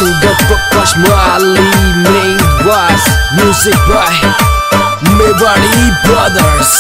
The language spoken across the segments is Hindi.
Sudah Prakash Mali made was music by Mewari Brothers.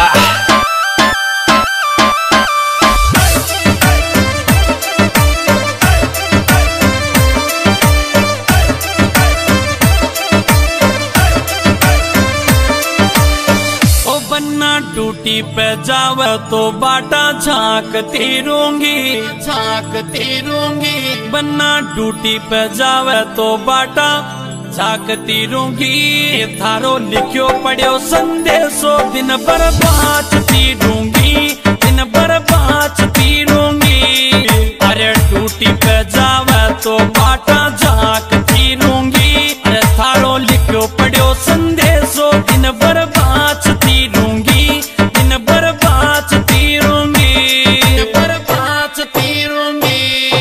Duty पे जावे तो बाटा झांकती रहूंगी, झांकती रहूंगी। बन्ना ड्यूटी पे जावे तो बाटा झांकती रहूंगी। थारो लिखियो पढ़ियो संदेशो दिन भर बाँचती रहूंगी, दिन भर बाँचती रहूंगी। अरे ड्यूटी पे जावे तो बाटा झांकती रहूंगी। अरे थारो लिखियो पढ़ियो संदेशो दिन भर बाँचती रहूंगी, दिन भर बाँचती रहूंगी, दिन भर बाँचती रहूंगी।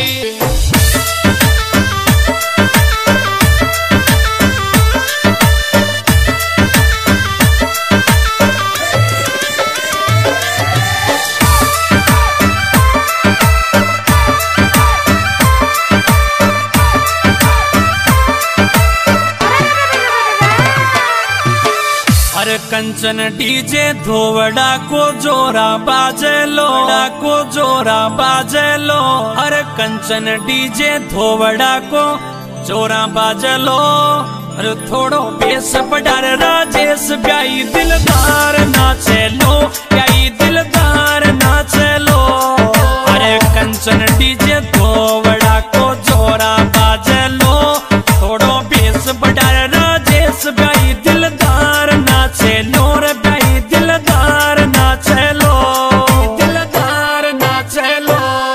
अरे कंचन डीजे धोवड़ा को जोरा बाजे लो, को जोरा बाजे लो। अरे कंचन डीजे धोवड़ा को जोरा बाजे लो। अरे थोड़ो बेस बढ़ार राजेश ब्याई दिलदार नाचे लो, ब्याई दिलदार नाचे लो। अरे कंचन डीजे धोवड़ा को जोरा बाजे लो। थोड़ो बेस बढ़ार राजेश ब्याई दिलदार नाचे लो रे ब्याई दिलदार नाचे लो, दिलदार नाचे लो।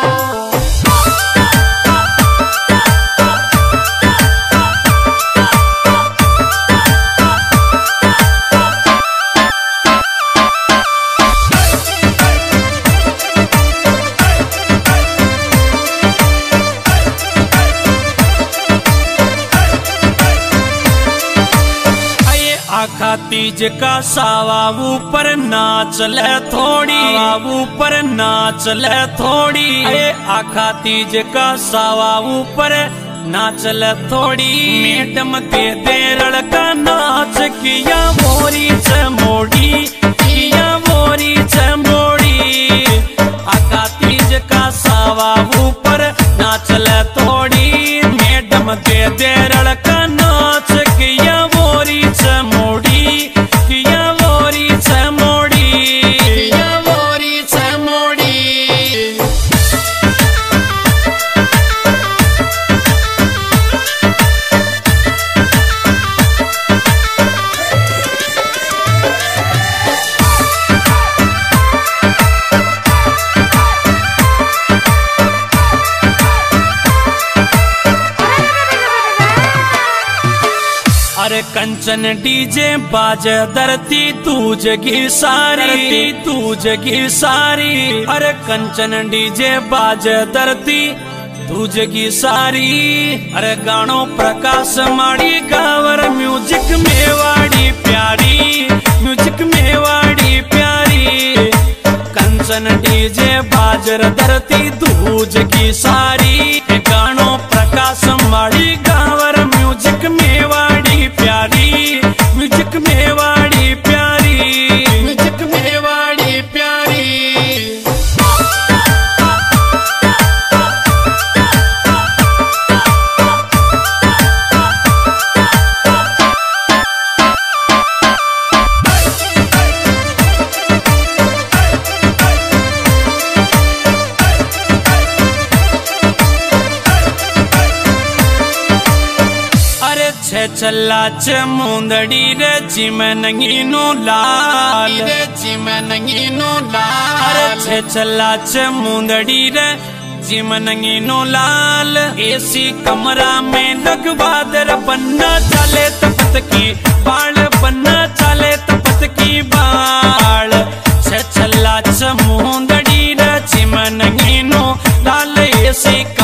आखा तीज का सावा ऊपर नाच ले थोड़ी, ऊपर नाच ले थोड़ी। आखा तीज का सावा ऊपर नाच ले थोड़ी। मैडम दे दे लड़का नाच किया मोरी चमोड़ी, किया मोरी चमोड़ी। आखा तीज का सावा ऊपर नाच ले थोड़ी। मैडम दे दे लड़का नाच किया मोरी चमोड़ी, किया मोरी चमोड़ी, किया मोरी चमोड़ी। अरे कंचन डीजे बाजे धरती तूज की सारी, तूज की सारी। अरे कंचन डीजे बाजे धरती तूज की सारी। अरे गानो प्रकाश माड़ी गावर म्यूजिक मेवाड़ी प्यारी, म्यूजिक मेवाड़ी प्यारी। कंचन डीजे बाजर धरती तूज की सारी। गानो प्रकाश माड़ी गावर म्यूजिक मेवाड़ी प्यारी, म्यूजिक मेवाड़ी प्यारी, म्यूजिक मेवाड़ी प्यारी। छल्ला चमुंदड़ी रे चिमनंगीनो लाल, रे चिमनंगीनो लाल। अरे छल्ला चमुंदड़ी रे चिमनंगीनो लाल। एसी कमरा में लगवा दर बन्ना चले तपत की बाल, बन्ना चले तपत की बाल। छल्ला चमुंदड़ी रे चिमनंगीनो लाल। एसी